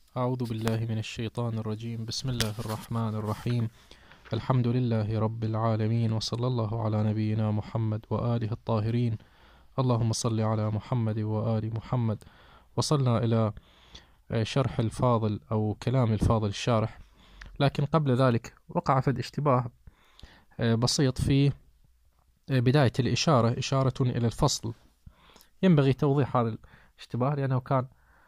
أعوذ بالله من الشيطان الرجيم. بسم الله الرحمن الرحيم. الحمد لله رب العالمين، وصلى الله على نبينا محمد وآله الطاهرين. اللهم صل على محمد وآل محمد. وصلنا إلى شرح الفاضل أو كلام الفاضل الشارح، لكن قبل ذلك وقع فد اشتباه بسيط في بداية الإشارة، إشارة إلى الفصل. ينبغي توضيح هذا الاشتباه لأنه كان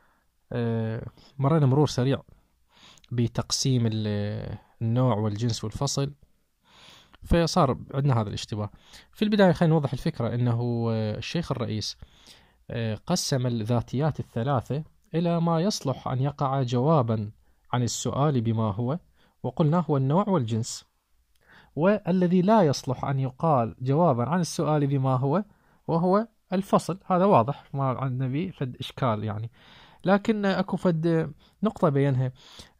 مرنا مرور سريع بتقسيم النوع والجنس والفصل، فصار عندنا هذا الاشتباه. في البداية خلينا نوضح الفكرة. أنه الشيخ الرئيس قسم الذاتيات الثلاثة إلى ما يصلح أن يقع جوابا عن السؤال بما هو، وقلنا هو النوع والجنس، والذي لا يصلح أن يقال جوابا عن السؤال بما هو وهو الفصل. هذا واضح، ما عندنا به فد إشكال يعني. لكن أكو فد نقطة بينها،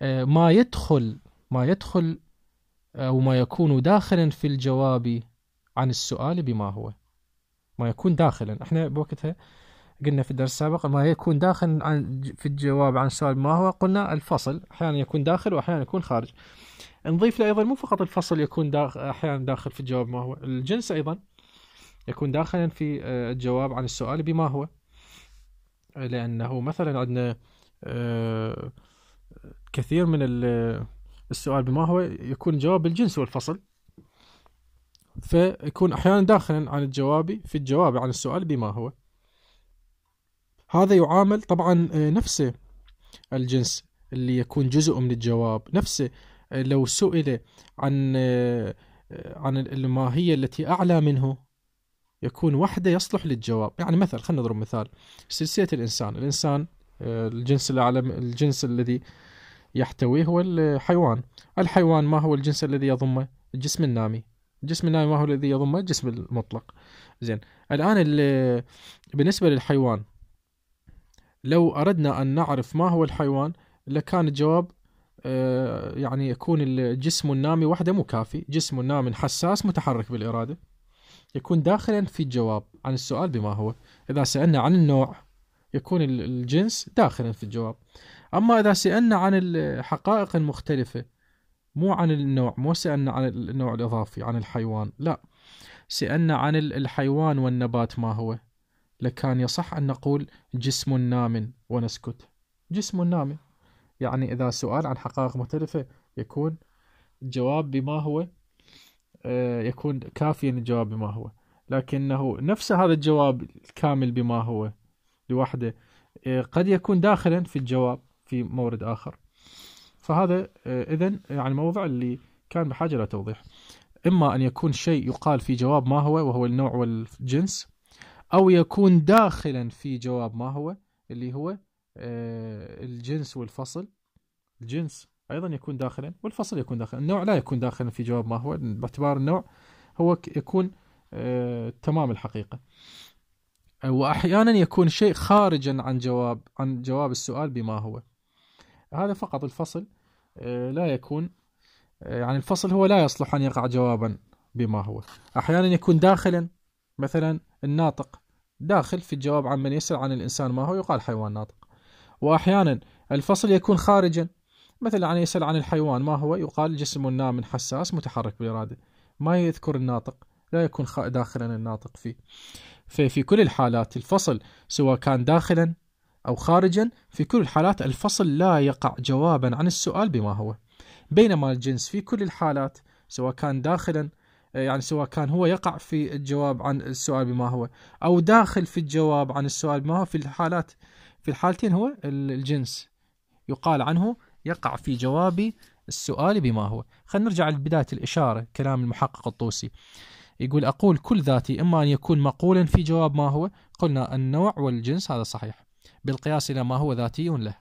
ما يدخل أو ما يكون داخلا في الجواب عن السؤال بما هو. ما يكون داخلا، احنا بوقتها قلنا في الدرس السابق ما يكون داخل في الجواب عن السؤال بما هو، قلنا الفصل أحيانا يكون داخل وأحيانا يكون خارج. نضيف له أيضا مو فقط الفصل يكون أحيانا داخل في الجواب ما هو، الجنس أيضا يكون داخلا في الجواب عن السؤال بما هو، لأنه مثلا عندنا كثير من السؤال بما هو يكون جواب الجنس والفصل، فيكون أحيانا داخلا عن الجواب في الجواب عن السؤال بما هو. هذا يعامل طبعا نفسه الجنس اللي يكون جزء من الجواب نفسه. لو سئل عن الماهية التي أعلى منه يكون وحده يصلح للجواب. يعني مثلا خلينا نضرب مثال سلسلة الإنسان الجنس الأعلى، الجنس الذي يحتويه هو الحيوان ما هو الجنس الذي يضمه؟ الجسم النامي. الجسم النامي ما هو الذي يضمه؟ الجسم المطلق. زين، الآن بالنسبة للحيوان لو أردنا أن نعرف ما هو الحيوان لكان الجواب يعني يكون الجسم النامي وحده مو كافي. جسم نام حساس متحرك بالإرادة يكون داخلا في الجواب عن السؤال بما هو. إذا سألنا عن النوع يكون الجنس داخلا في الجواب. أما إذا سألنا عن الحقائق المختلفة، مو عن النوع، مو سألنا عن النوع الإضافي عن الحيوان، لا، سألنا عن الحيوان والنبات ما هو، لكان يصح أن نقول جسم نام ونسكت. جسم نام، يعني إذا سؤال عن حقائق مختلفة يكون الجواب بما هو يكون كافيا الجواب بما هو. لكنه نفس هذا الجواب الكامل بما هو لوحده قد يكون داخلا في الجواب في مورد آخر. فهذا إذن يعني موضوع اللي كان بحاجة إلى توضيح. إما أن يكون شيء يقال في جواب ما هو وهو النوع والجنس، أو يكون داخلا في جواب ما هو اللي هو الجنس والفصل. الجنس أيضا يكون داخلا والفصل يكون داخلا. النوع لا يكون داخلا في جواب ما هو، باعتبار النوع هو يكون تمام الحقيقة. وأحيانا يكون شيء خارجا عن جواب السؤال بما هو. هذا فقط. الفصل لا يكون يعني الفصل هو لا يصلح أن يقع جوابا بما هو. أحيانا يكون داخلا، مثلا الناطق داخل في الجواب عن من يسأل عن الإنسان ما هو يقال حيوان ناطق. وأحيانا الفصل يكون خارجا، مثلا يعني يسأل عن الحيوان ما هو يقال جسم نام حساس متحرك بالإرادة، ما يذكر الناطق، لا يكون داخلا الناطق فيه. ففي كل الحالات الفصل سواء كان داخلا أو خارجا، في كل الحالات الفصل لا يقع جوابا عن السؤال بما هو. بينما الجنس في كل الحالات سواء كان داخلا، يعني سواء كان هو يقع في الجواب عن السؤال بما هو أو داخل في الجواب عن السؤال بما هو، في الحالتين هو الجنس يقال عنه يقع في جواب السؤال بما هو. خلينا نرجع لبداية الإشارة، كلام المحقق الطوسي. يقول: أقول كل ذاتي إما أن يكون مقولا في جواب ما هو، قلنا النوع والجنس هذا صحيح بالقياس إلى ما هو ذاتي له،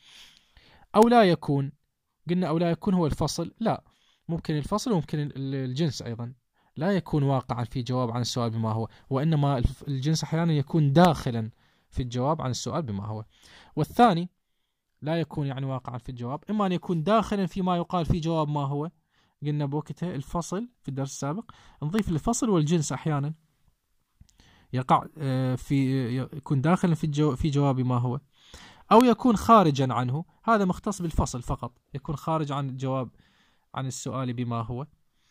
أو لا يكون. قلنا أو لا يكون هو الفصل، لا، ممكن الفصل وممكن الجنس أيضا لا يكون واقعا في جواب عن السؤال بما هو، وإنما الجنس أحيانا يكون داخلا في الجواب عن السؤال بما هو. والثاني لا يكون يعني واقعا في الجواب، إما أن يكون داخلا فيما يقال في جواب ما هو. قلنا بوقتها الفصل في الدرس السابق نضيف الفصل والجنس أحيانا يقع يكون داخلا في جواب ما هو، أو يكون خارجا عنه، هذا مختص بالفصل فقط، يكون خارج عن الجواب عن السؤال بما هو.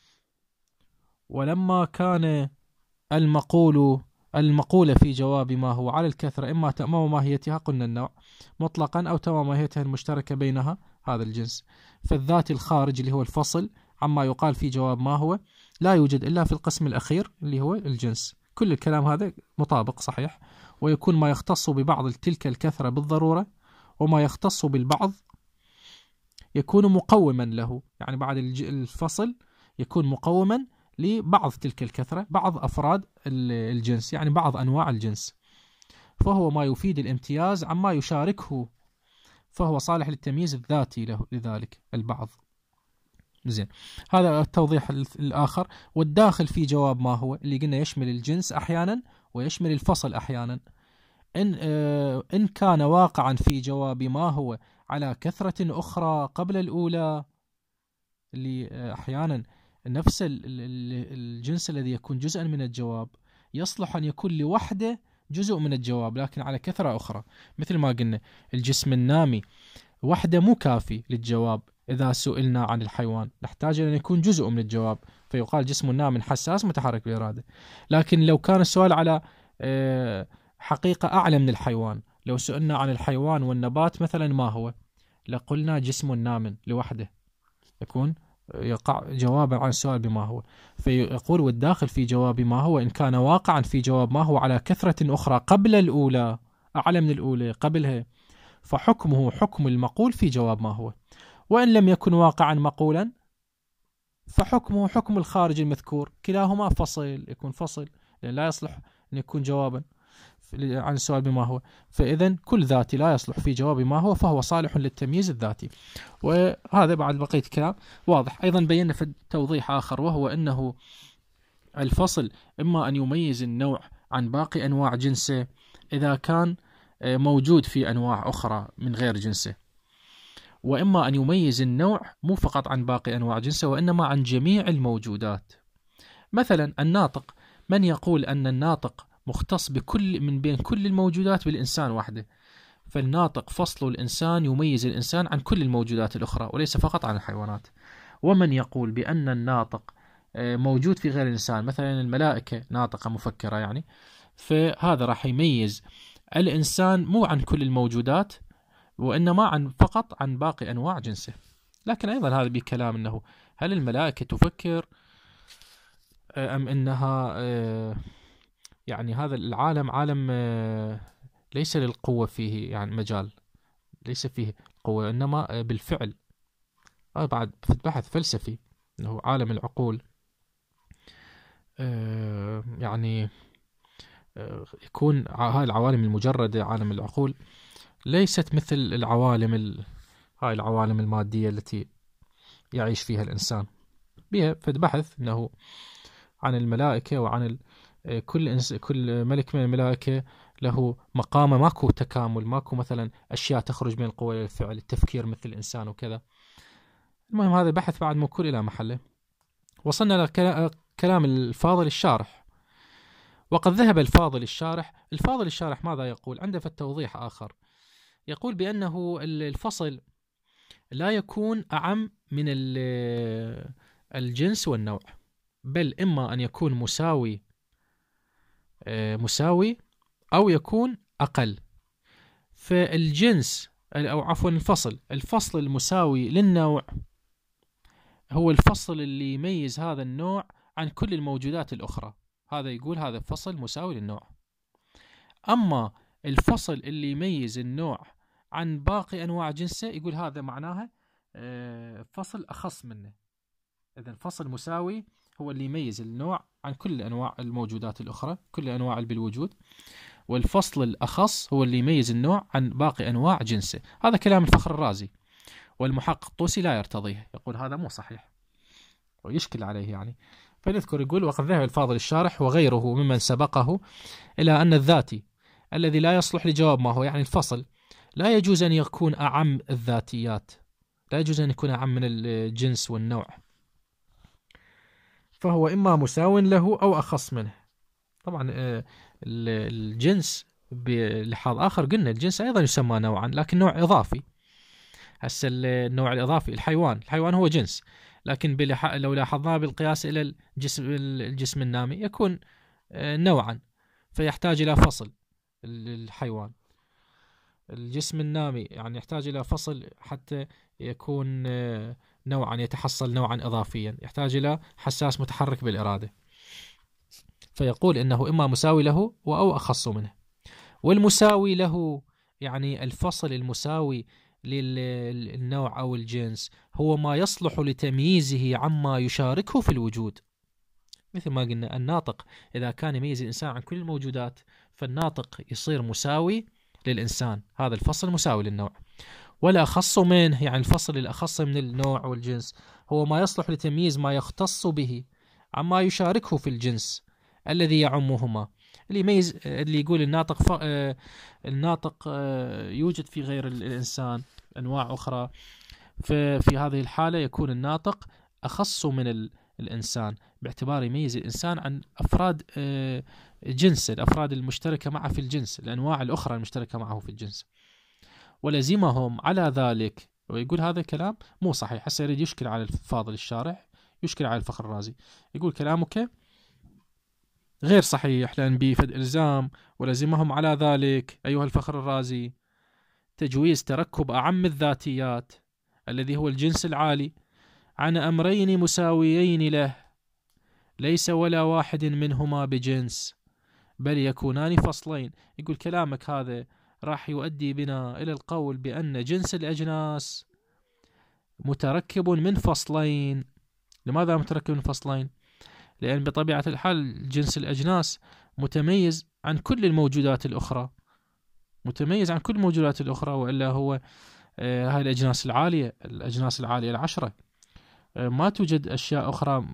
ولما كان المقولة في جواب ما هو على الكثرة إما تمام ماهيتها، قلنا النوع مطلقا، أو تمام ماهيتها المشتركة بينها، هذا الجنس. فالذات الخارج اللي هو الفصل عما يقال في جواب ما هو لا يوجد إلا في القسم الأخير اللي هو الجنس. كل الكلام هذا مطابق صحيح. ويكون ما يختص ببعض تلك الكثرة بالضرورة، وما يختص بالبعض يكون مقوما له، يعني بعد الفصل يكون مقوما لبعض تلك الكثرة، بعض أفراد الجنس، يعني بعض أنواع الجنس. فهو ما يفيد الامتياز عما يشاركه، فهو صالح للتمييز الذاتي له لذلك البعض. زين، هذا التوضيح الآخر. والداخل في جواب ما هو اللي قلنا يشمل الجنس أحيانا ويشمل الفصل أحيانا. إن كان واقعا في جواب ما هو على كثرة أخرى قبل الأولى، اللي أحيانا نفس الجنس الذي يكون جزءا من الجواب يصلح أن يكون لوحده جزء من الجواب لكن على كثرة أخرى. مثل ما قلنا الجسم النامي وحده مو كافي للجواب. إذا سئلنا عن الحيوان نحتاج أن يكون جزء من الجواب، فيقال جسم نام حساس متحرك بإرادة. لكن لو كان السؤال على حقيقة أعلى من الحيوان، لو سئلنا عن الحيوان والنبات مثلا ما هو، لقلنا جسم نام لوحده، يكون يقع جوابا عن السؤال بما هو. فيقول والداخل في جواب ما هو إن كان واقعا في جواب ما هو على كثرة أخرى قبل الأولى، أعلى من الأولى قبلها، فحكمه حكم المقول في جواب ما هو. وإن لم يكن واقعا مقولا فحكمه حكم الخارج المذكور، كلاهما فصل، يكون فصل، لأن لا يصلح أن يكون جوابا عن السؤال بما هو. فإذا كل ذاتي لا يصلح في جواب ما هو فهو صالح للتمييز الذاتي. وهذا بعد بقية كلام واضح. أيضا بينا في توضيح آخر، وهو أنه الفصل إما أن يميز النوع عن باقي أنواع جنسه إذا كان موجود في أنواع أخرى من غير جنسه، وإما أن يميز النوع مو فقط عن باقي أنواع جنسه وإنما عن جميع الموجودات. مثلا الناطق، من يقول أن الناطق مختص بكل من بين كل الموجودات بالإنسان وحده، فالناطق فصل الإنسان يميز الإنسان عن كل الموجودات الأخرى وليس فقط عن الحيوانات. ومن يقول بأن الناطق موجود في غير الإنسان، مثلا الملائكة ناطقة مفكرة يعني، فهذا راح يميز الإنسان مو عن كل الموجودات وإنما فقط عن باقي أنواع جنسه. لكن أيضا هذا بكلام أنه هل الملائكة تفكر أم أنها يعني هذا العالم عالم ليس للقوة فيه يعني مجال، ليس فيه قوة إنما بالفعل. بعد في بحث فلسفي أنه عالم العقول يعني يكون هاي العوالم المجردة عالم العقول ليست مثل هاي العوالم المادية التي يعيش فيها الإنسان. بها في بحث أنه عن الملائكة وعن كل ملك من الملائكة له مقامه، ماكو تكامل، ماكو مثلا أشياء تخرج من القوة إلى الفعل، التفكير مثل الإنسان وكذا. المهم هذا بحث بعد موكول إلى محله. وصلنا لكلام الفاضل الشارح. وقد ذهب الفاضل الشارح ماذا يقول؟ عنده في التوضيح آخر، يقول بأنه الفصل لا يكون أعم من الجنس والنوع، بل إما أن يكون مساوي أو يكون أقل. فالجنس أو عفوا الفصل المساوي للنوع هو الفصل اللي يميز هذا النوع عن كل الموجودات الأخرى، هذا يقول هذا فصل مساوي للنوع. أما الفصل اللي يميز النوع عن باقي أنواع جنسه يقول هذا معناها فصل أخص منه. إذن فصل مساوي هو اللي يميز النوع عن كل أنواع الموجودات الأخرى، كل أنواع بالوجود، والفصل الأخص هو اللي يميز النوع عن باقي أنواع جنسه. هذا كلام الفخر الرازي، والمحقق الطوسي لا يرتضيه، يقول هذا مو صحيح ويشكل عليه يعني. فنذكر يقول وقد ذهب الفاضل الشارح وغيره ممن سبقه إلى أن الذاتي الذي لا يصلح لجواب ما هو يعني الفصل لا يجوز أن يكون أعم الذاتيات، لا يجوز أن يكون أعم من الجنس والنوع، فهو إما مساو له أو أخص منه. طبعا الجنس بلحاظ آخر قلنا الجنس أيضا يسمى نوعا، لكن نوع إضافي. هسه النوع الإضافي الحيوان هو جنس، لكن لو لاحظناه بالقياس إلى الجسم النامي يكون نوعا، فيحتاج إلى فصل. الحيوان الجسم النامي يعني يحتاج إلى فصل حتى يكون نوعا، يتحصل نوعا إضافيا، يحتاج إلى حساس متحرك بالإرادة. فيقول إنه إما مساوي له أو أخص منه. والمساوي له يعني الفصل المساوي للنوع أو الجنس هو ما يصلح لتمييزه عما يشاركه في الوجود. مثل ما قلنا الناطق إذا كان يميز الإنسان عن كل الموجودات فالناطق يصير مساوي للإنسان، هذا الفصل مساوي للنوع. والأخص منه يعني الفصل الأخص من النوع والجنس هو ما يصلح لتمييز ما يختص به عما يشاركه في الجنس الذي يعمهما. اللي يقول الناطق يوجد في غير الإنسان أنواع أخرى، ففي هذه الحالة يكون الناطق أخص من الإنسان باعتبار يميز الإنسان عن أفراد جنس، الأفراد المشتركة معه في الجنس، الأنواع الأخرى المشتركة معه في الجنس. ولزمهم على ذلك. ويقول هذا الكلام مو صحيح، هسه يريد يشكل على الفاضل الشارح، يشكل على الفخر الرازي، يقول كلامك غير صحيح لأن بفد إلزام. ولزمهم على ذلك أيها الفخر الرازي تجويز تركب أعم الذاتيات الذي هو الجنس العالي عن أمرين مساويين له ليس ولا واحد منهما بجنس بل يكونان فصلين. يقول كلامك هذا راح يؤدي بنا إلى القول بأن جنس الأجناس متركب من فصلين. لماذا متركب من فصلين؟ لأن بطبيعة الحال جنس الأجناس متميز عن كل الموجودات الأخرى، وإلا هو هاي الأجناس العالية العشرة ما توجد أشياء أخرى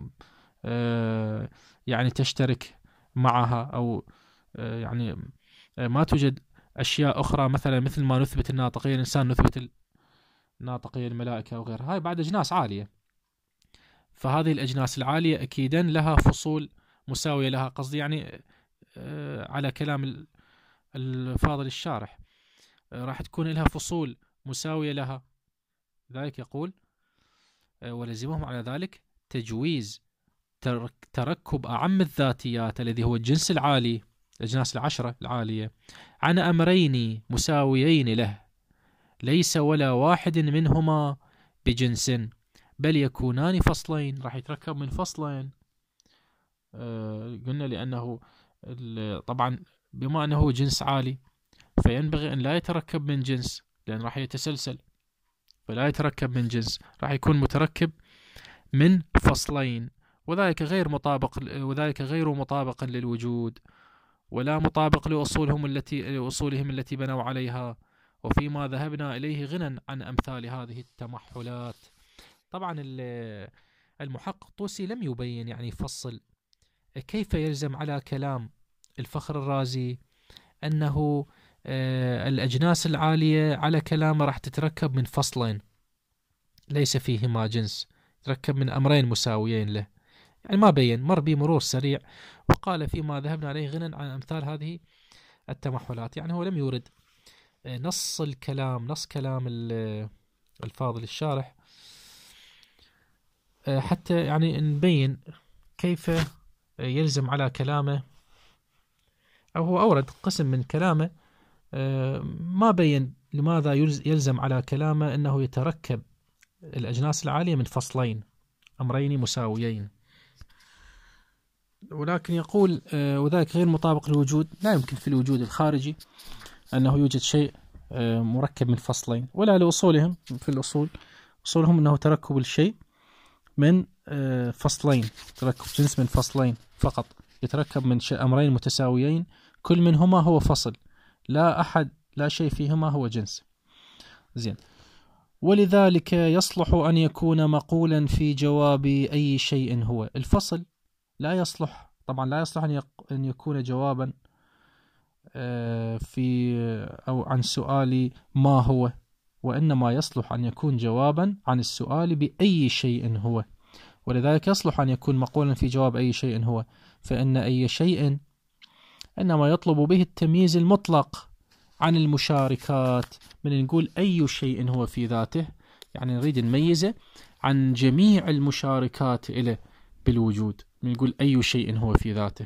يعني تشترك معها، أو يعني ما توجد أشياء أخرى مثل ما نثبت الناطقية الإنسان، نثبت الناطقية الملائكة أو غيرها، هاي بعد أجناس عالية. فهذه الأجناس العالية أكيدا لها فصول مساوية لها، قصدي يعني على كلام الفاضل الشارح راح تكون لها فصول مساوية لها. لذلك يقول ولزمهم على ذلك تجويز تركب أعم الذاتيات الذي هو الجنس العالي، الأجناس العشرة العالية، عن أمرين مساويين له ليس ولا واحد منهما بجنس بل يكونان فصلين. راح يتركب من فصلين. قلنا لأنه طبعا بما أنه جنس عالي فينبغي أن لا يتركب من جنس، لأن راح يتسلسل، فلا يتركب من جنس، راح يكون متركب من فصلين، وذلك غير مطابق للوجود ولا مطابق لأصولهم التي بنوا عليها، وفيما ذهبنا إليه غنى عن أمثال هذه التمحلات. طبعا المحقق الطوسي لم يبين يعني يفصل كيف يلزم على كلام الفخر الرازي أنه الأجناس العالية على كلامه راح تتركب من فصلين ليس فيهما جنس، تركب من أمرين مساويين له، يعني ما بين، مر بمرور سريع وقال فيما ذهبنا عليه غنى عن أمثال هذه التمحلات. يعني هو لم يورد نص كلام الفاضل الشارح حتى يعني نبين كيف يلزم على كلامه، أو هو أورد قسم من كلامه ما بين لماذا يلزم على كلامه أنه يتركب الأجناس العالية من فصلين أمرين مساويين. ولكن يقول وذلك غير مطابق للوجود، لا يمكن في الوجود الخارجي أنه يوجد شيء مركب من فصلين، ولا لأصولهم في الأصول، أصولهم أنه تركب الشيء من فصلين، تركب جنس من فصلين فقط، يتركب من أمرين متساويين كل منهما هو فصل، لا شيء فيهما هو جنس. زين. ولذلك يصلح أن يكون مقولا في جواب أي شيء هو. الفصل لا يصلح أن يكون جوابا في أو عن سؤال ما هو، وإنما يصلح أن يكون جوابا عن السؤال بأي شيء هو. ولذلك يصلح أن يكون مقولا في جواب أي شيء هو، فإن أي شيء إنما يطلب به التمييز المطلق عن المشاركات. من نقول أي شيء هو في ذاته، يعني نريد نميزه عن جميع المشاركات إليه بالوجود. من نقول أي شيء هو في ذاته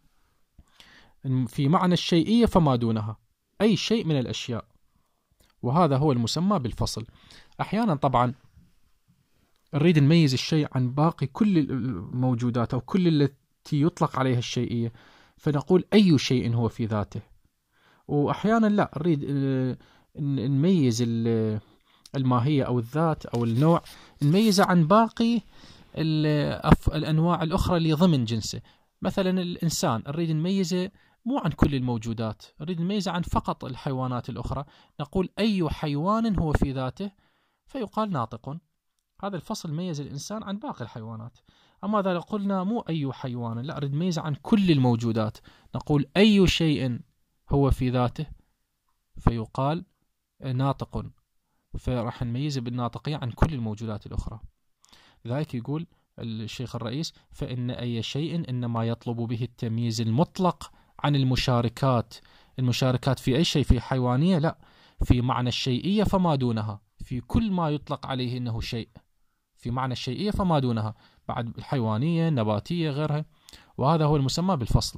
في معنى الشيئية فما دونها، أي شيء من الأشياء، وهذا هو المسمى بالفصل. أحيانا طبعا نريد نميز الشيء عن باقي كل الموجودات أو كل التي يطلق عليها الشيئية، فنقول أي شيء هو في ذاته. وأحيانا لا، نريد نميز الماهية أو الذات أو النوع، نميزه عن باقي الأنواع الأخرى اللي ضمن جنسه. مثلا الإنسان نريد نميزه مو عن كل الموجودات، نريد نميزه عن فقط الحيوانات الأخرى، نقول أي حيوان هو في ذاته، فيقال ناطق. هذا الفصل ميز الإنسان عن باقي الحيوانات. أما إذا قلنا مو أي حيوان، لا، نريد نميزه عن كل الموجودات، نقول أي شيء هو في ذاته، فيقال ناطق، فراح نميز بالناطقية عن كل الموجودات الأخرى. لذلك يقول الشيخ الرئيس: فإن أي شيء إنما يطلب به التمييز المطلق عن المشاركات. المشاركات في أي شيء، في حيوانية لا، في معنى الشيئية فما دونها، في كل ما يطلق عليه إنه شيء، في معنى الشيئية فما دونها، بعد الحيوانية، النباتية، غيرها. وهذا هو المسمى بالفصل.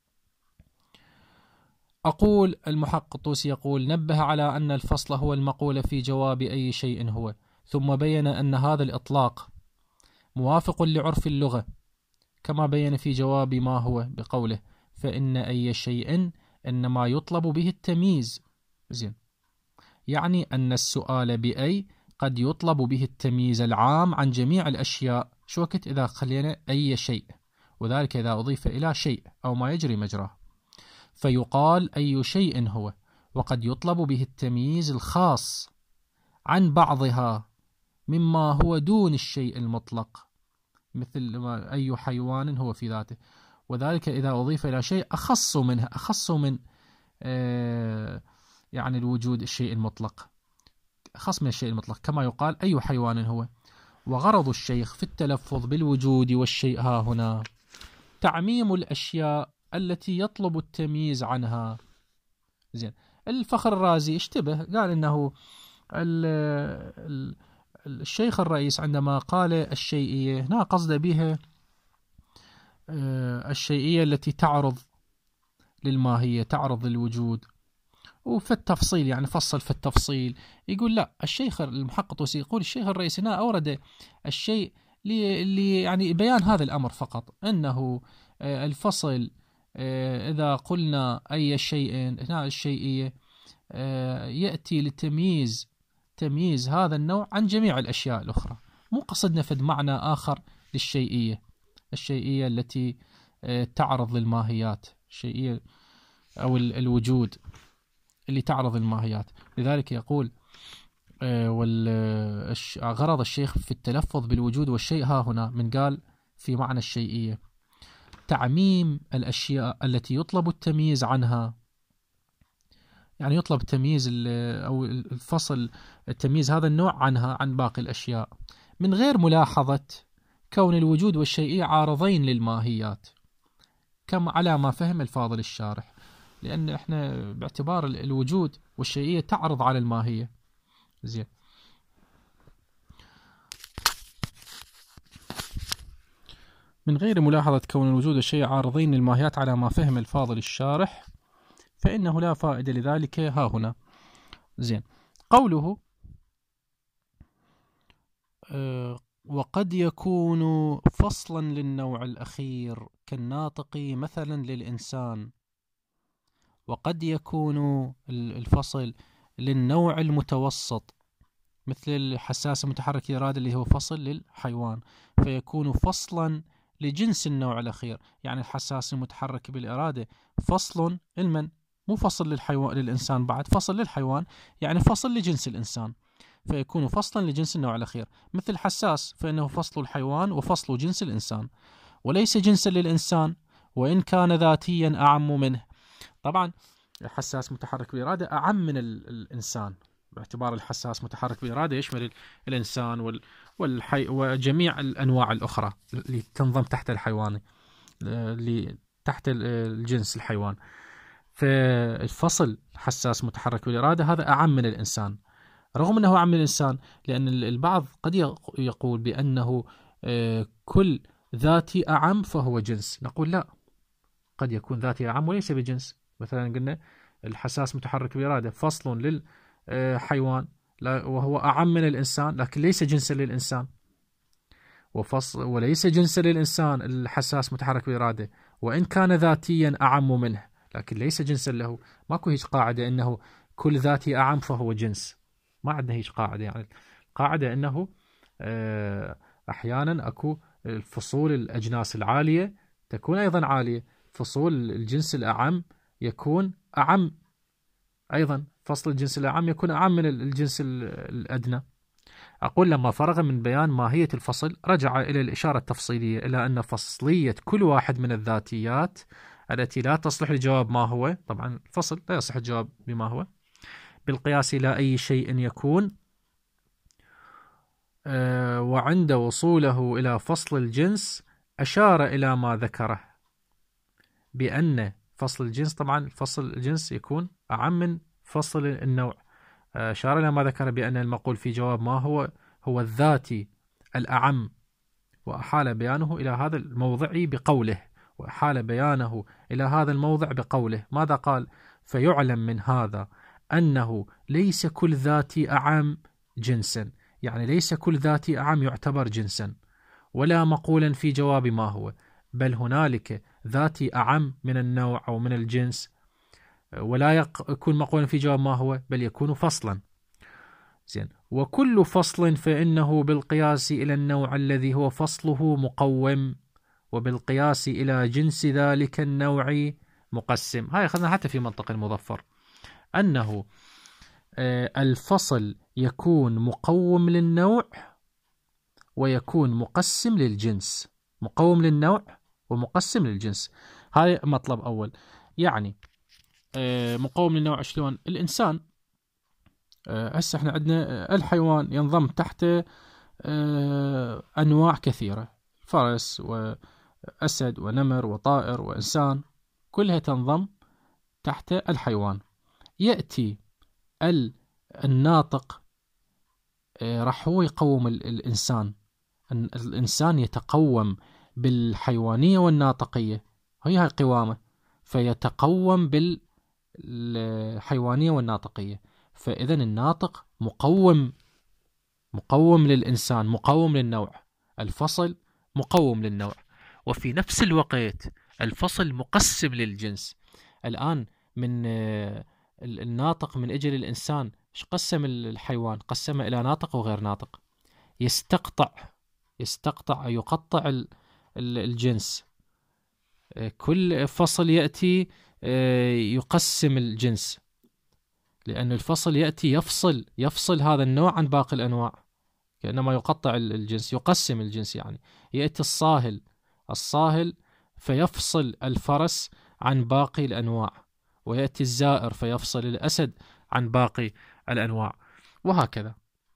أقول المحقق الطوسي يقول: نبه على أن الفصل هو المقول في جواب أي شيء هو، ثم بين أن هذا الإطلاق موافق لعرف اللغة، كما بين في جواب ما هو بقوله: فإن أي شيء إنما يطلب به التمييز. زين، يعني أن السؤال بأي قد يطلب به التمييز العام عن جميع الأشياء. شو وقت إذا خلينا أي شيء، وذلك إذا أضيف إلى شيء أو ما يجري مجراه، فيقال أي شيء هو، وقد يطلب به التمييز الخاص عن بعضها مما هو دون الشيء المطلق، مثل أي حيوان هو في ذاته، وذلك إذا أضيف إلى شيء أخص منه، أخص من يعني الوجود الشيء المطلق، أخص من الشيء المطلق، كما يقال أي حيوان هو. وغرض الشيخ في التلفظ بالوجود والشيء ها هنا تعميم الأشياء التي يطلب التمييز عنها. زين، الفخر الرازي اشتبه، قال إنه الشيخ الرئيس عندما قال الشيئية هنا قصد بها الشيئية التي تعرض للماهية، تعرض للوجود، وفي التفصيل يعني فصل في التفصيل. يقول لا، الشيخ المحقق الطوسي يقول الشيخ الرئيس هنا أورد الشيء اللي يعني بيان هذا الأمر فقط، أنه الفصل إذا قلنا أي شيء هنا الشيئية يأتي تمييز هذا النوع عن جميع الأشياء الأخرى، مو قصدنا فد معنى آخر للشيئية، الشيئية التي تعرض للماهيات، الشيئية أو الوجود اللي تعرض الماهيات. لذلك يقول غرض الشيخ في التلفظ بالوجود والشيء ها هنا، من قال في معنى الشيئية تعميم الأشياء التي يطلب التمييز عنها، يعني يطلب تمييز أو الفصل، التمييز هذا النوع عنها عن باقي الأشياء، من غير ملاحظة كون الوجود والشيئية عارضين للماهيات، كما على ما فهم الفاضل الشارح، لأن احنا باعتبار الوجود والشيئية تعرض على الماهية. زين، من غير ملاحظة كون الوجود والشيء عارضين للماهيات على ما فهم الفاضل الشارح، فإنه لا فائدة لذلك ها هنا. زين، قوله وقد يكون فصلا للنوع الأخير كالناطق مثلا للإنسان، وقد يكون الفصل للنوع المتوسط مثل الحساس المتحرك الإرادة اللي هو فصل للحيوان، فيكون فصلا لجنس النوع الأخير. يعني الحساس المتحرك بالإرادة فصل لمن؟ مو فصل للحيوان للإنسان، بعد فصل للحيوان، يعني فصل لجنس الإنسان، فيكون فصلا لجنس النوع الأخير. مثل الحساس فإنه فصل الحيوان وفصل جنس الإنسان، وليس جنسا للإنسان وإن كان ذاتيا أعم منه. طبعا الحساس متحرك بالإرادة أعم من الإنسان، باعتبار الحساس متحرك بالإرادة يشمل الإنسان والحي وجميع الأنواع الأخرى اللي تنضم تحت الحيوان، اللي تحت الجنس الحيوان. فالفصل حساس متحرك بالإرادة هذا أعم من الإنسان، رغم أنه أعم من الإنسان، لأن البعض قد يقول بأنه كل ذاتي أعم فهو جنس. نقول لا، قد يكون ذاتي أعم وليس بجنس. مثلا قلنا الحساس متحرك بالإرادة فصل للحيوان وهو أعم من الإنسان، لكن ليس جنسا للإنسان. وليس جنسا للإنسان الحساس متحرك بالإرادة، وإن كان ذاتيا أعم منه، لكن ليس جنسا له. ماكو هيج قاعدة أنه كل ذاتي أعم فهو جنس، ما عندنا هيج قاعدة. يعني قاعدة أنه أحيانا أكو الفصول الأجناس العالية تكون أيضا عالية، فصول الجنس الأعم يكون أعم أيضا، فصل الجنس الأعم يكون أعم من الجنس الأدنى. أقول لما فرغ من بيان ماهية الفصل رجع إلى الإشارة التفصيلية إلى أن فصلية كل واحد من الذاتيات التي لا تصلح لجواب ما هو، طبعا الفصل لا يصح الجواب بما هو، بالقياس إلى أي شيء يكون، وعند وصوله إلى فصل الجنس أشار إلى ما ذكره بأن فصل الجنس، طبعا فصل الجنس يكون أعم من فصل النوع، أشار إلى ما ذكر بأن المقول في جواب ما هو الذاتي الأعم، وأحال بيانه إلى هذا الموضع بقوله، وأحال بيانه إلى هذا الموضع بقوله. ماذا قال؟ فيعلم من هذا أنه ليس كل ذاتي أعم جنسا، يعني ليس كل ذاتي أعم يعتبر جنسا ولا مقولا في جواب ما هو، بل هنالك ذاتي أعم من النوع أو من الجنس ولا يكون مقولا في جواب ما هو، بل يكون فصلا. زين. وكل فصل فإنه بالقياس إلى النوع الذي هو فصله مقوم، وبالقياس إلى جنس ذلك النوع مقسم. هاي أخذنا حتى في منطق المظفر، أنه الفصل يكون مقوم للنوع ويكون مقسم للجنس، مقوم للنوع ومقسم للجنس. هاي مطلب أول. يعني مقوم للنوع شلون؟ الإنسان هسه احنا عندنا الحيوان ينضم تحت أنواع كثيرة، فرس وأسد ونمر وطائر وإنسان، كلها تنضم تحت الحيوان. يأتي الناطق راح هو يقوم الإنسان. الإنسان يتقوم بالحيوانية والناطقية، هي القوامة، فيتقوم بالحيوانية والناطقية. فإذا الناطق مقوم للإنسان، مقوم للنوع، الفصل مقوم للنوع، وفي نفس الوقت الفصل مقسم للجنس. الآن من الناطق من أجل الإنسان إيش قسم الحيوان؟ قسمه إلى ناطق وغير ناطق. يقطع الجنس، كل فصل يأتي يقسم الجنس، لأن الفصل يأتي يفصل هذا النوع عن باقي الأنواع، كأنما يقطع الجنس، يقسم الجنس. يعني يأتي الصاهل فيفصل الفرس عن باقي الأنواع، ويأتي الزائر فيفصل الأسد عن باقي الأنواع، وهكذا.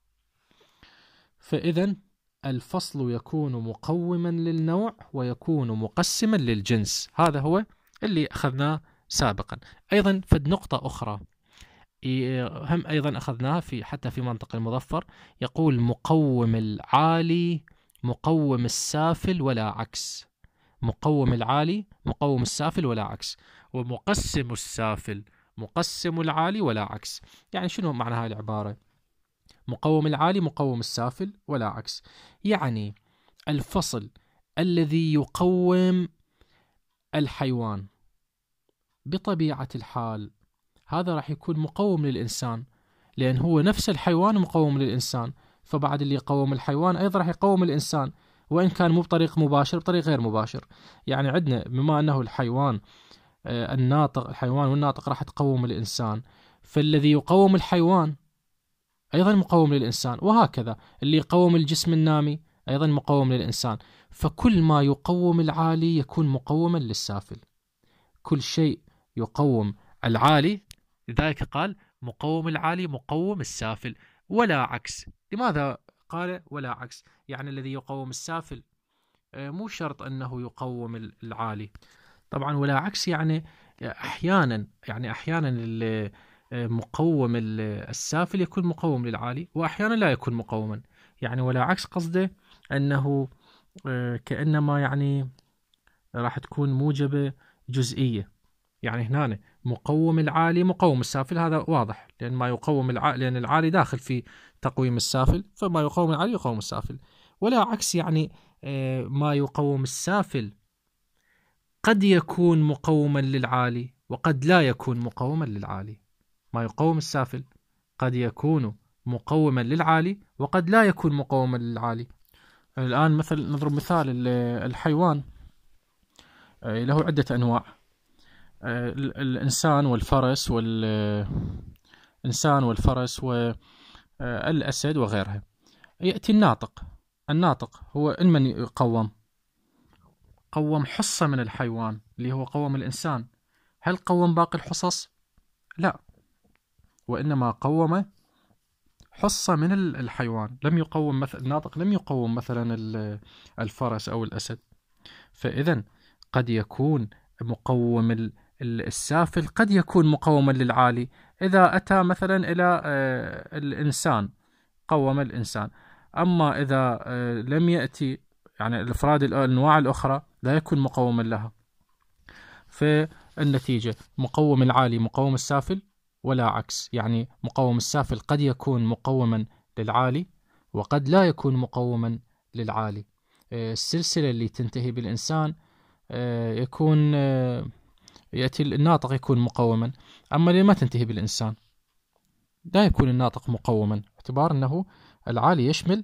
فإذا الفصل يكون مقوما للنوع ويكون مقسما للجنس. هذا هو اللي أخذناه سابقا. أيضا فد نقطة أخرى هم أيضا أخذناها حتى في منطق المظفر، يقول مقوم العالي مقوم السافل ولا عكس. مقوم العالي مقوم السافل ولا عكس، ومقسم السافل مقسم العالي ولا عكس. يعني شنو معنى هاي العبارة؟ مقوم العالي مقوم السافل ولا عكس، يعني الفصل الذي يقوم الحيوان بطبيعة الحال هذا راح يكون مقوم للإنسان، لأن هو نفس الحيوان مقوم للإنسان، فبعد اللي يقوم الحيوان أيضا راح يقوم الإنسان، وإن كان مو بطريق مباشر، بطريق غير مباشر. يعني عندنا بما أنه الحيوان والناطق راح تقوم الإنسان، فالذي يقوم الحيوان أيضا مقوم للإنسان، وهكذا اللي يقوم الجسم النامي أيضا مقوم للإنسان. فكل ما يقوم العالي يكون مقوما للسافل، كل شيء يقوم العالي، لذلك قال مقوم العالي مقوم السافل ولا عكس. لماذا قال ولا عكس؟ يعني الذي يقوم السافل مو شرط أنه يقوم العالي. طبعا ولا عكس يعني أحيانا المقوم السافل يكون مقوم للعالي، وأحيانا لا يكون مقوما. يعني ولا عكس قصده أنه كأنما يعني راح تكون موجبة جزئية. يعني هنا مقوم العالي مقوم السافل، هذا واضح، لأن ما يقوم لأن العالي داخل في تقويم السافل، فما يقوم العالي يقوم السافل. ولا عكس يعني ما يقوم السافل قد يكون مقوما للعالي وقد لا يكون مقوما للعالي. ما يقوم السافل قد يكون مقوما للعالي وقد لا يكون مقوما للعالي. الآن مثل نضرب مثال الحيوان له عدة أنواع. الإنسان والفرس والأسد وغيرها. يأتي الناطق هو من يقوم؟ قوم حصة من الحيوان اللي هو قوم الإنسان. هل قوم باقي الحصص؟ لا، وإنما قوم حصة من الحيوان. لم يقوم مثلا الناطق، لم يقوم مثلا الفرس أو الأسد. فإذا قد يكون مقوم السافل قد يكون مقوما للعالي. إذا أتى مثلا إلى الإنسان قوم الإنسان، أما إذا لم يأتي يعني الأفراد الأنواع الأخرى لا يكون مقوما لها. فالنتيجة مقوم العالي مقوم السافل، ولا عكس، يعني مقوم السافل قد يكون مقوما للعالي وقد لا يكون مقوما للعالي. السلسلة اللي تنتهي بالإنسان يكون يأتي الناطق يكون مقوما، أما اللي ما تنتهي بالإنسان لا يكون الناطق مقوما، باعتبار أنه العالي يشمل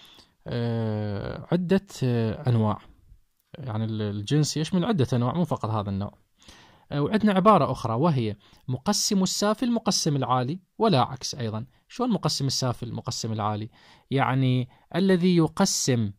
عدة أنواع. يعني الجنس يشمل عدة أنواع مو فقط هذا النوع. وعندنا عبارة أخرى وهي مقسم السافل مقسم العالي، ولا عكس أيضا. شلون مقسم السافل مقسم العالي؟ يعني الذي يقسم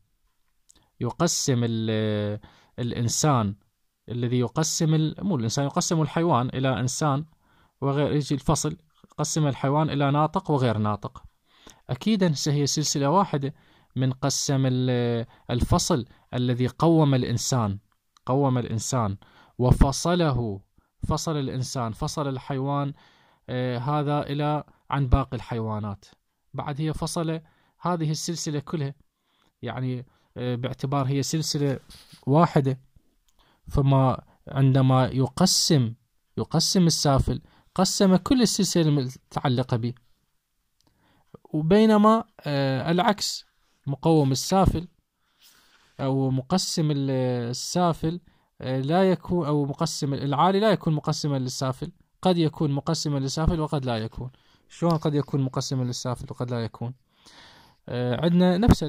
الإنسان، الذي يقسم مو الإنسان، يقسم الحيوان إلى إنسان وغير، يجي الفصل قسم الحيوان إلى ناطق وغير ناطق. أكيدا هي سلسلة واحدة من قسم الفصل الذي قوم الإنسان وفصله، فصل الإنسان فصل الحيوان هذا إلى عن باقي الحيوانات. بعد هي فصل هذه السلسلة كلها، يعني باعتبار هي سلسلة واحدة. فما عندما يقسم السافل قسم كل السلسلة المتعلقة به. وبينما العكس مقوم السافل أو مقسم السافل لا يكون، أو مقسم العالي لا يكون مقسما للسافل، قد يكون مقسما للسافل وقد لا يكون. شلون قد يكون مقسما للسافل وقد لا يكون؟ عندنا نفس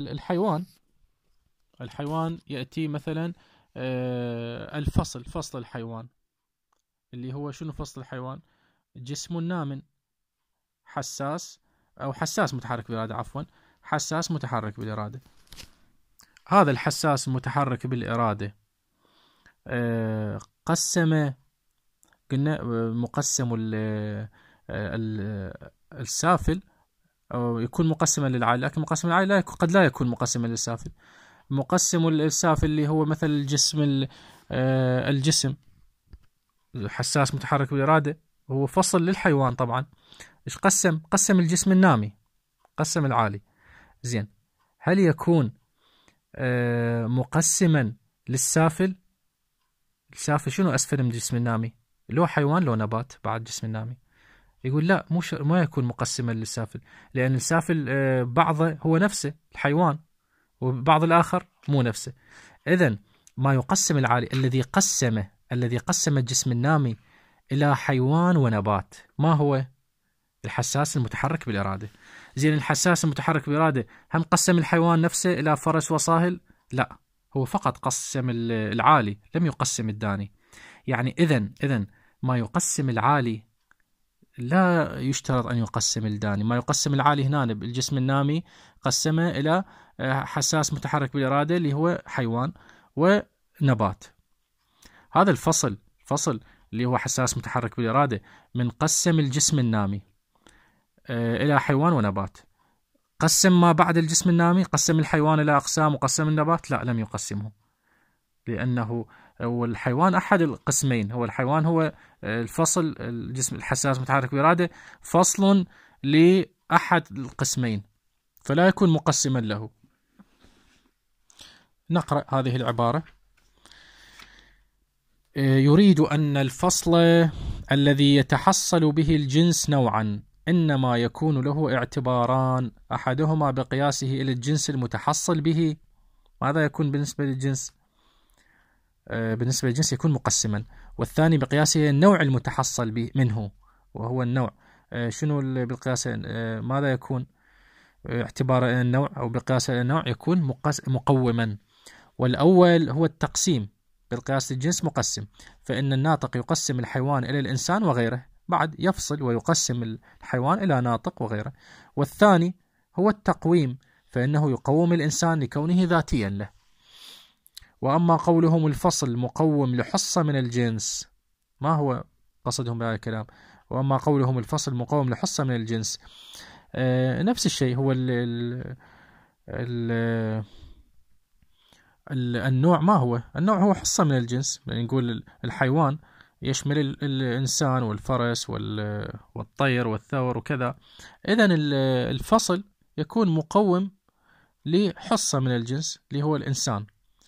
الحيوان يأتي مثلا فصل الحيوان اللي هو شنو؟ فصل الحيوان جسم نام، حساس متحرك بالإرادة، حساس متحرك بالإرادة. هذا الحساس المتحرك بالإرادة قلنا مقسم السافل أو يكون مقسما للعالي، لكن مقسم العالي قد لا يكون مقسما للسافل. مقسم السافل اللي هو مثل الجسم حساس متحرك بالإرادة هو فصل للحيوان طبعا. إيش قسم الجسم النامي، قسم العالي. زين، هل يكون مقسما للسافل؟ السافل شنو أسفل من الجسم النامي؟ لو حيوان لو نبات بعد جسم النامي. يقول لا، ما يكون مقسما للسافل، لأن السافل بعضه هو نفسه الحيوان وبعض الآخر مو نفسه. إذن ما يقسم العالي الذي قسم الجسم النامي إلى حيوان ونبات، ما هو؟ الحساس المتحرك بالإرادة. زين، الحساس المتحرك بالإرادة هم قسم الحيوان نفسه إلى فرس وصاهل؟ لا، هو فقط قسم العالي، لم يقسم الداني. يعني إذن ما يقسم العالي لا يشترط أن يقسم الداني. ما يقسم العالي هنا بالجسم النامي قسمه إلى حساس متحرك بالإرادة اللي هو حيوان ونبات. هذا الفصل اللي هو حساس متحرك بالإرادة من قسم الجسم النامي إلى حيوان ونبات. قسم ما بعد الجسم النامي، قسم الحيوان إلى أقسام وقسم النبات؟ لا، لم يقسمه، لأنه والحيوان أحد القسمين. هو الحيوان هو الفصل، الجسم الحساس متحرك بإرادة فصل لأحد القسمين، فلا يكون مقسما له. نقرأ هذه العبارة: يريد أن الفصل الذي يتحصل به الجنس نوعا إنما يكون له اعتباران، أحدهما بقياسه إلى الجنس المتحصل به. ماذا يكون بالنسبة للجنس؟ بالنسبة للجنس يكون مقسما. والثاني بقياسه إلى النوع المتحصل به منه، وهو النوع. شنو بالقياس؟ ماذا يكون اعتبار إلى النوع أو بقياس إلى النوع؟ يكون مقوما. والأول هو التقسيم، بالقياس للجنس مقسم، فإن الناطق يقسم الحيوان إلى الإنسان وغيره، بعد يفصل ويقسم الحيوان إلى ناطق وغيره. والثاني هو التقويم، فإنه يقوم الإنسان لكونه ذاتيا له. وأما قولهم الفصل مقوم لحصة من الجنس، ما هو قصدهم بهذا الكلام؟ وأما قولهم الفصل مقوم لحصة من الجنس، نفس الشيء. هو النوع ما هو؟ النوع هو حصة من الجنس. يعني نقول الحيوان يشمل الإنسان والفرس والطير والثور وكذا. إذن الفصل يكون مقوم لحصة من الجنس اللي هو الإنسان.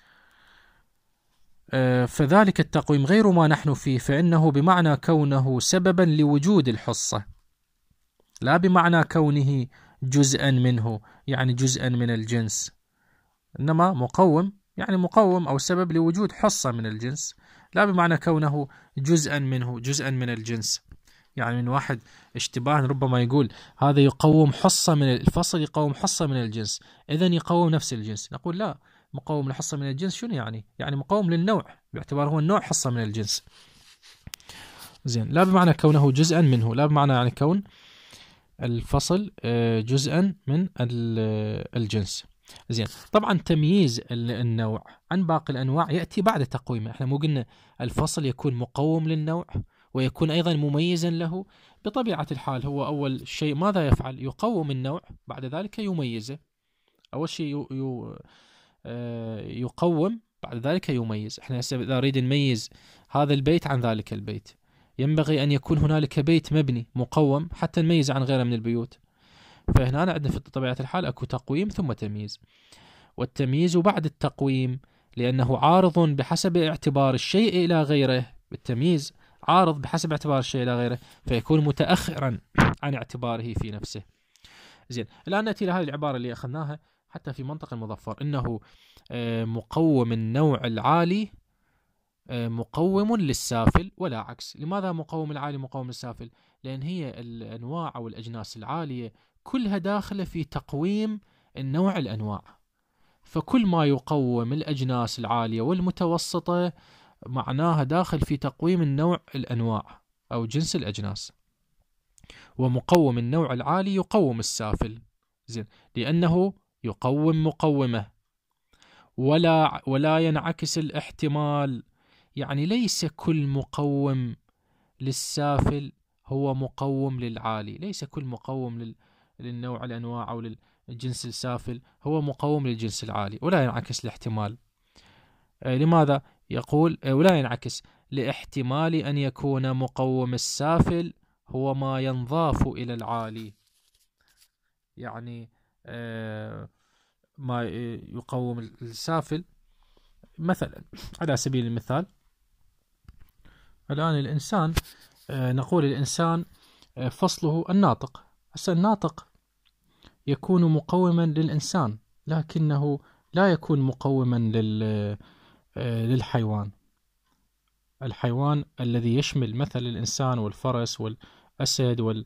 فذلك التقويم غير ما نحن فيه، فإنه بمعنى كونه سببا لوجود الحصة، لا بمعنى كونه جزءا منه، يعني جزءا من الجنس. إنما مقوم يعني مقوم أو سبب لوجود حصة من الجنس، لا بمعنى كونه جزءا منه، جزءا من الجنس. يعني من واحد اشتباه ربما يقول هذا يقوم حصة من الفصل، يقوم حصة من الجنس، إذن يقوم نفس الجنس. نقول لا، مقوم لحصة من الجنس شنو يعني؟ يعني مقوم للنوع، باعتبار هو النوع حصة من الجنس. زين، لا بمعنى كونه جزءا منه، لا بمعنى يعني كون الفصل جزءا من الجنس. زين، طبعا تمييز النوع عن باقي الأنواع يأتي بعد تقويمه. احنا مو قلنا الفصل يكون مقوم للنوع ويكون أيضا مميزا له؟ بطبيعة الحال هو أول شيء ماذا يفعل؟ يقوم النوع، بعد ذلك يميزه. أول شيء يقوم، بعد ذلك يميز. احنا إذا نريد نميز هذا البيت عن ذلك البيت، ينبغي أن يكون هنالك بيت مبني مقوم حتى نميز عن غيره من البيوت. فهنا عندنا في طبيعة الحال أكو تقويم ثم تمييز. والتمييز بعد التقويم لأنه عارض بحسب اعتبار الشيء إلى غيره. التمييز عارض بحسب اعتبار الشيء إلى غيره، فيكون متأخرا عن اعتباره في نفسه. زين، الآن نأتي إلى هذه العبارة اللي أخذناها حتى في منطق المظفر، إنه مقوم النوع العالي مقوم للسافل ولا عكس. لماذا مقوم العالي مقوم للسافل؟ لأن هي الأنواع أو الأجناس العالية كلها داخلة في تقويم النوع الأنواع، فكل ما يقوم الأجناس العالية والمتوسطة معناها داخل في تقويم النوع الأنواع أو جنس الأجناس. ومقوم النوع العالي يقوم السافل، زين، لأنه يقوم مقومه. ولا ينعكس الاحتمال، يعني ليس كل مقوم للسافل هو مقوم للعالي، ليس كل مقوم للنوع الأنواع أو للجنس السافل هو مقوم للجنس العالي. ولا ينعكس الاحتمال. لماذا؟ يقول ولا ينعكس لاحتمال أن يكون مقوم السافل هو ما ينضاف إلى العالي. يعني ما يقوم السافل، مثلا على سبيل المثال الآن الإنسان، نقول الإنسان فصله الناطق. هسه الناطق يكون مقوما للإنسان لكنه لا يكون مقوما للحيوان. الحيوان الذي يشمل مثل الإنسان والفرس والأسد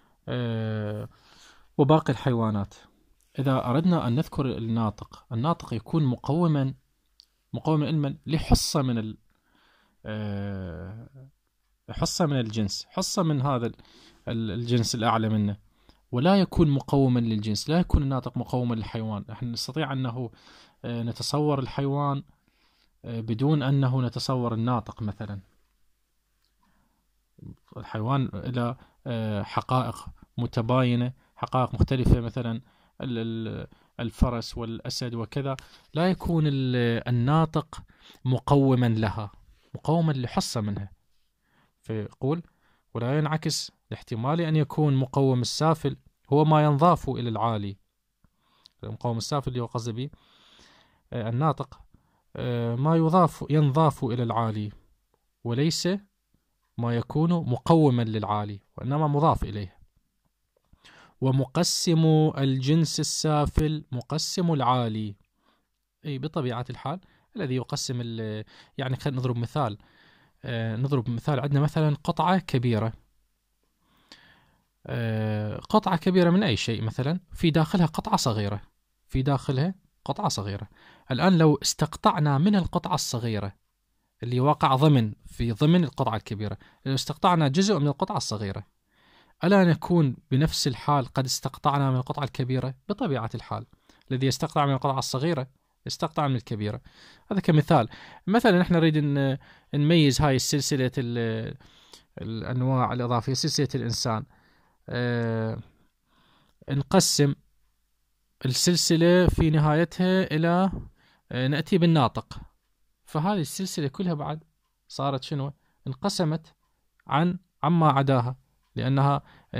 وباقي الحيوانات. إذا أردنا أن نذكر الناطق يكون مقوما علما لحصة من حصة من الجنس، حصة من هذا الجنس الأعلى منه، ولا يكون مقوما للجنس. لا يكون الناطق مقوما للحيوان. نحن نستطيع أنه نتصور الحيوان بدون أنه نتصور الناطق. مثلا الحيوان إلى حقائق متباينة، حقائق مختلفة، مثلا الفرس والأسد وكذا. لا يكون الناطق مقوما لها، مقوما لحصة منها. فيقول ولا ينعكس لاحتمال أن يكون مقوم السافل هو ما ينضاف إلى العالي. المقوم السافل اللي هو قصدي به الناطق ما ينضاف إلى العالي، وليس ما يكون مقوما للعالي وإنما مضاف إليه. ومقسم الجنس السافل مقسم العالي، أي بطبيعة الحال الذي يقسم يعني خلينا نضرب مثال. عندنا مثلا قطعة كبيرة، قطعة كبيرة من أي شيء، مثلا في داخلها قطعة صغيرة. الآن لو استقطعنا من القطعة الصغيرة اللي واقع في ضمن القطعة الكبيرة، لو استقطعنا جزء من القطعة الصغيرة، ألا نكون بنفس الحال قد استقطعنا من القطعة الكبيرة؟ بطبيعة الحال الذي يستقطع من القطعة الصغيرة يستقطع من الكبيرة. هذا كمثال. مثلا نحن نريد أن نميز هاي السلسلة الأنواع الإضافية، سلسلة الإنسان، نقسم السلسلة في نهايتها إلى نأتي بالناطق، فهذه السلسلة كلها بعد صارت شنو؟ انقسمت عما عداها، لأنها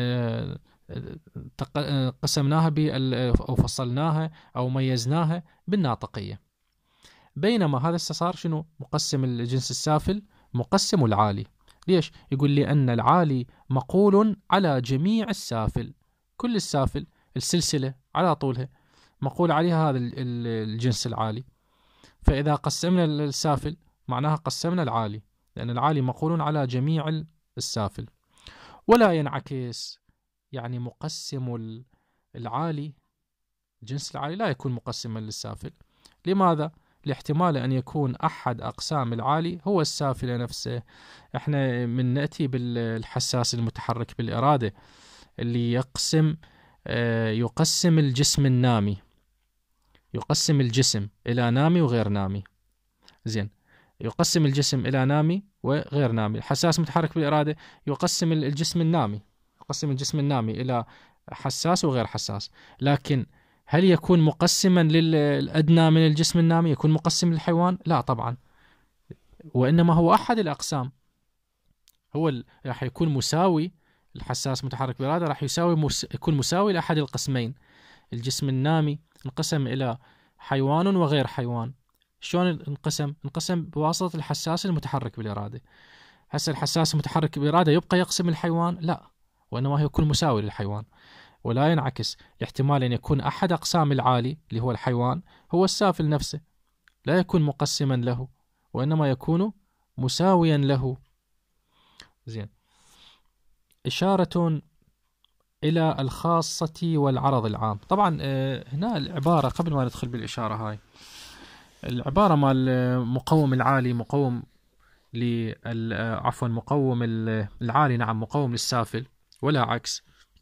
قسمناها أو فصلناها أو ميزناها بالناطقية. بينما هذا صار شنو؟ مقسم الجنس السافل مقسم العالي. ليش؟ يقول لأن العالي مقول على جميع السافل، كل السافل السلسلة على طولها مقول عليها هذا الجنس العالي. فإذا قسمنا السافل معناها قسمنا العالي، لأن العالي مقول على جميع السافل. ولا ينعكس، يعني مقسم العالي الجنس العالي لا يكون مقسما للسافل. لماذا؟ لاحتمال أن يكون أحد أقسام العالي هو السافل نفسه. احنا من نأتي بالحساس المتحرك بالإرادة اللي يقسم الجسم النامي، يقسم الجسم إلى نامي وغير نامي. زين، يقسم الجسم إلى نامي وغير نامي. الحساس المتحرك بالإرادة يقسم الجسم النامي إلى حساس وغير حساس. لكن هل يكون مقسما للأدنى من الجسم النامي؟ يكون مقسم للحيوان؟ لا طبعا، وإنما هو أحد الأقسام، هو راح يكون مساوي. الحساس متحرك بالإرادة راح يكون مساوي لأحد القسمين. الجسم النامي انقسم إلى حيوان وغير حيوان. شلون انقسم بواسطة الحساس المتحرك بالإرادة. هسه الحساس المتحرك بالإرادة يبقى يقسم الحيوان؟ لا، وإنما يكون مساوي للحيوان. ولا ينعكس لاحتمال أن يكون أحد أقسام العالي اللي هو الحيوان هو السافل نفسه، لا يكون مقسما له وإنما يكون مساويا له. زين، إشارة إلى الخاصة والعرض العام. طبعا هنا العبارة قبل ما ندخل بالإشارة هاي، العبارة مال مقوم العالي مقوم مقوم العالي نعم مقوم للسافل ولا عكس،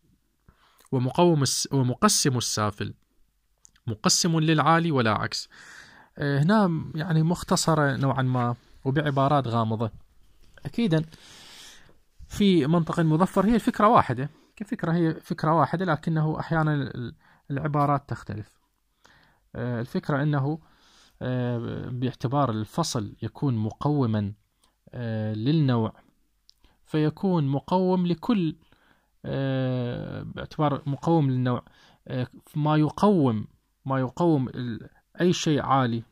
ومقسم السافل مقسم للعالي ولا عكس. هنا يعني مختصرة نوعا ما وبعبارات غامضة. أكيدا في منطق مظفر هي الفكرة واحدة، كفكرة هي فكرة واحدة، لكنه أحيانا العبارات تختلف. الفكرة أنه باعتبار الفصل يكون مقوما للنوع، فيكون مقوم لكل باعتبار مقوم للنوع ما يقوم أي شيء عالي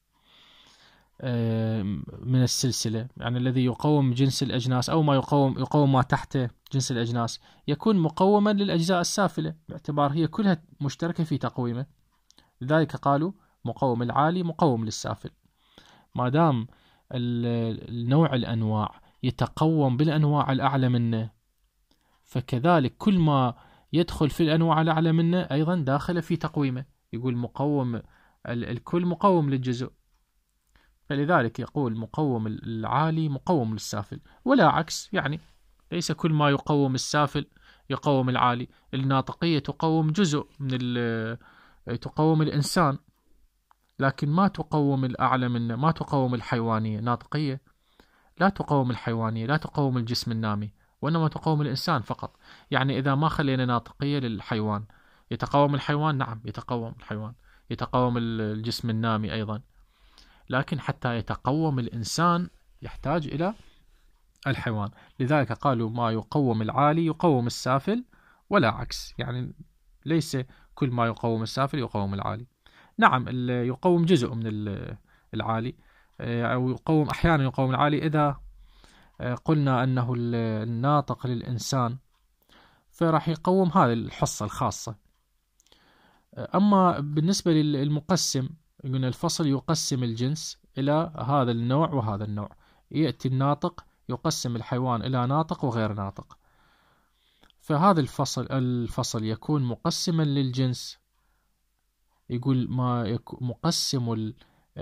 من السلسلة، يعني الذي يقوم جنس الأجناس أو ما يقوم ما تحته جنس الأجناس يكون مقوما للأجزاء السافلة، باعتبار هي كلها مشتركة في تقويمه. لذلك قالوا مقوم العالي مقوم للسافل. ما دام النوع الأنواع يتقوم بالأنواع الأعلى منه، فكذلك كل ما يدخل في الأنواع الأعلى منه أيضا داخل في تقويمه. يقول مقوم الكل مقوم للجزء، فلذلك يقول مقوم العالي مقوم للسافل ولا عكس. يعني ليس كل ما يقوم السافل يقوم العالي. الناطقية تقوم جزء من تقوم الإنسان، لكن ما تقوم الأعلى منه، ما تقوم الحيوانية. ناطقية لا تقوم الحيوانية، لا تقوم الجسم النامي، وإنما تقوم الإنسان فقط. يعني إذا ما خلينا ناطقية للحيوان، يتقوم الحيوان؟ نعم يتقوم الحيوان، يتقوم الجسم النامي أيضا، لكن حتى يتقوم الإنسان يحتاج إلى الحيوان. لذلك قالوا ما يقوم العالي يقوم السافل ولا عكس، يعني ليس كل ما يقوم السافل يقوم العالي. نعم يقوم جزء من العالي، أو يقوم أحيانا يقوم العالي إذا قلنا أنه الناطق للإنسان فراح يقوم هذه الحصة الخاصة. أما بالنسبة للمقسم، قلنا الفصل يقسم الجنس إلى هذا النوع وهذا النوع. يأتي الناطق يقسم الحيوان إلى ناطق وغير ناطق، فهذا الفصل يكون مقسما للجنس. يقول ما مقسم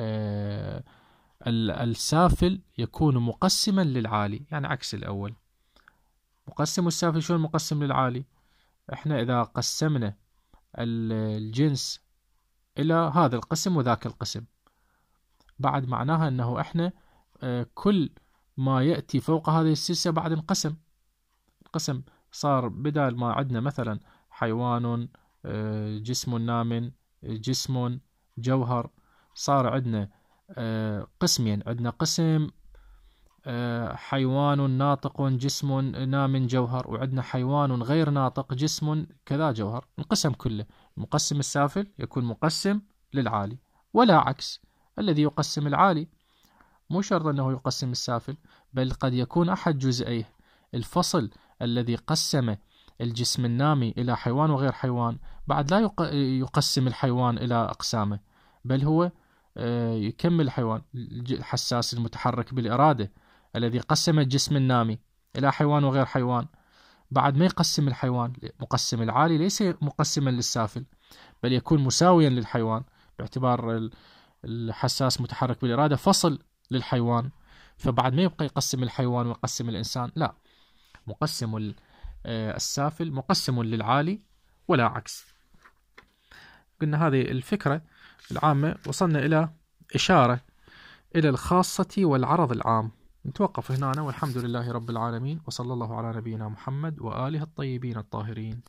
السافل يكون مقسما للعالي، يعني عكس الأول. مقسم السافل شلون مقسم للعالي؟ احنا إذا قسمنا الجنس إلى هذا القسم وذاك القسم، بعد معناها أنه احنا كل ما يأتي فوق هذه السلسلة بعد انقسم. صار بدل ما عندنا مثلا حيوان، جسم نام، جسم، جوهر، صار عندنا قسمين. عندنا قسم حيوان ناطق جسم نام جوهر، وعندنا حيوان غير ناطق جسم كذا جوهر، انقسم كله. المقسم السافل يكون مقسم للعالي ولا عكس. الذي يقسم العالي مو شرط أنه يقسم السافل، بل قد يكون أحد جزئيه. الفصل الذي قسم الجسم النامي إلى حيوان وغير حيوان بعد لا يقسم الحيوان إلى أقسامه، بل هو يكمل الحيوان. الحساس المتحرك بالإرادة الذي قسم الجسم النامي إلى حيوان وغير حيوان بعد ما يقسم الحيوان. مقسم العالي ليس مقسما للسافل، بل يكون مساويا للحيوان، باعتبار الحساس متحرك بالإرادة فصل للحيوان. فبعد ما يبقى يقسم الحيوان ويقسم الإنسان، لا، مقسم السافل مقسم للعالي ولا عكس. قلنا هذه الفكرة العامة. وصلنا إلى إشارة إلى الخاصة والعرض العام. نتوقف هنا والحمد لله رب العالمين، وصلى الله على نبينا محمد وآله الطيبين الطاهرين.